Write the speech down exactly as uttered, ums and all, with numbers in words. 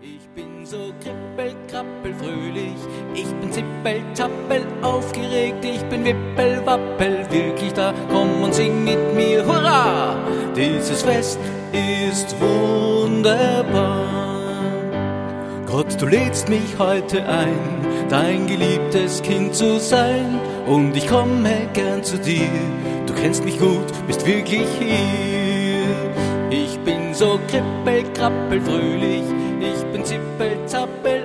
Ich bin so krippel, krappel, fröhlich. Ich bin zippel, zappel, aufgeregt. Ich bin wippel, wappel, wirklich da. Komm und sing mit mir, hurra! Dieses Fest ist wunderbar. Gott, du lädst mich heute ein, dein geliebtes Kind zu sein. Und ich komme gern zu dir. Du kennst mich gut, bist wirklich hier. Ich bin so krippel, krappel, fröhlich. Ich bin zippel, zappel,